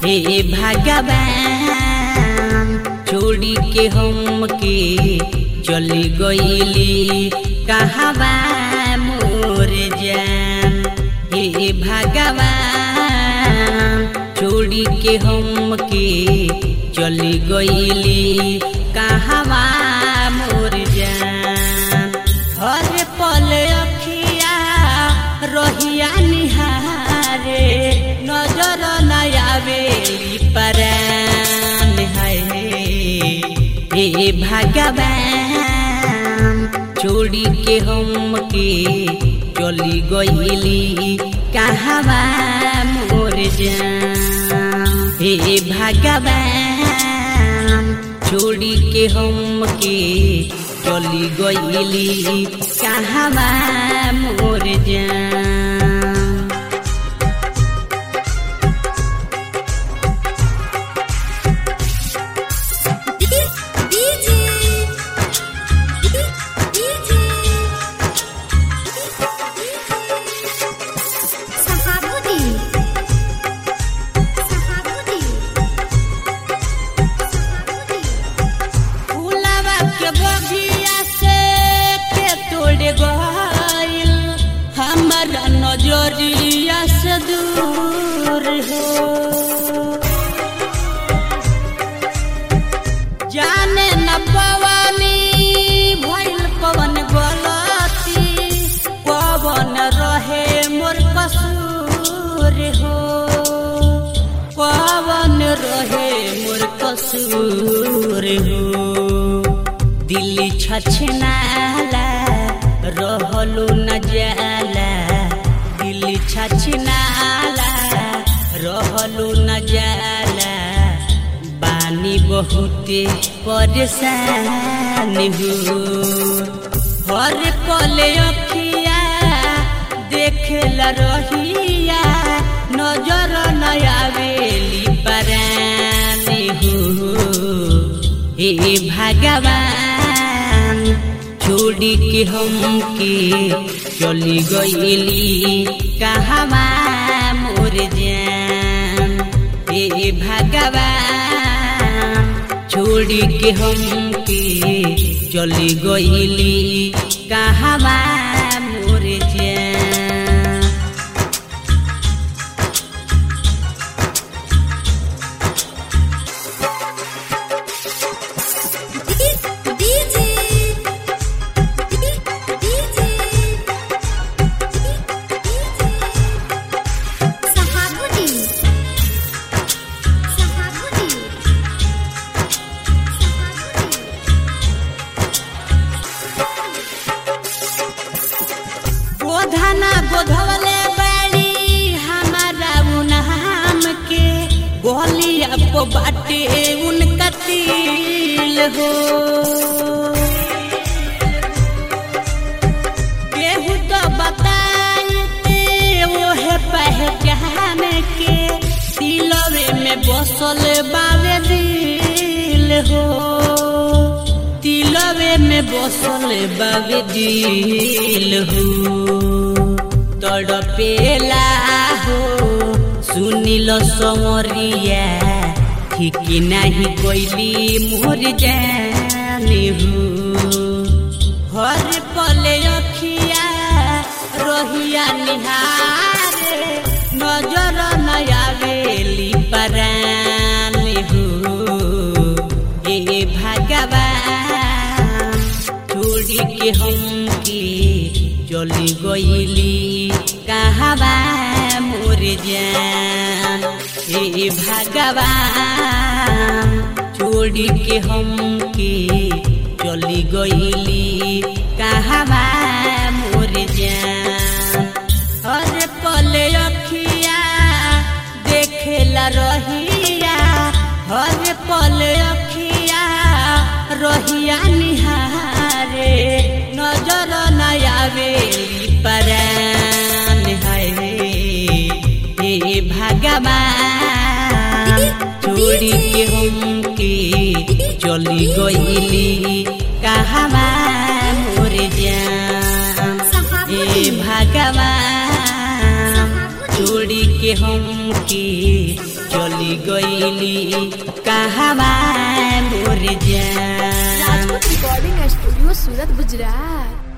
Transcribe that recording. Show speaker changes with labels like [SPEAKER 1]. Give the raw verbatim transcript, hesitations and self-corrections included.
[SPEAKER 1] हे भगवान छोड़ी के हम के चली गईली कहवा मोर जान। हे भगवान छोड़ी के हम के चली गईली कहवा मोर जान। हर पल अखिया रहिया निहारे नजर न आवेली परान है। हे भगवान छोड़ी के हम के चली गईली कहवा मोर जान। हे भगवान छोड़ी के हम के चली गईली कहवा मोर जान। हमारा नजरिया से दूर हो जाने न पवानी भइल पवन गलती पवन रहे मोर कसूर हो। पवन रहे मोर कसूर हो दिल छछनाला रहलो न जाला। दिल छछनाला रहलो न जाला बानी बहुते परेशान हो। हर पल अखिया देखेला रहिया नजर न आवेली परान हो। हे भगवान छोड़ी के हम के चली गईली कहवा मोर जान। हे भगवान छोड़ी के हम के चली गईली कहवा मोर जान। गोधना गोधवले बाड़ी हमारा उनहाम के गोलिया को बाटे उनका तिल हो। केहू तो बताइते वो है पहचान के दिलवे में बसल बावे दिल हो। दिलवे में बसल बावे दिल हो तड़पेला हो सुनिल समरिया ठीक नहीं कोइली मोर जान हो। हर पल अखिया रहिया निहारे नजर न आवेली परान हो। हे भगवान छोड़ी के हम के चली गईली कहवा मोर जान। हे भगवान छोड़ी के हम के चली गईली कहवा मोर जान। हर पल अखिया देखेला रहिया हर पल अखिया रहिया निहारे नजर न आवेली परान है। हे भगवान छोड़ी के हम के चली गईली कहवा मोर जान। हे भगवान छोड़ी के के हमके चली गईली कहवा मोर जान।
[SPEAKER 2] Rajput recording studio Surat Gujarat.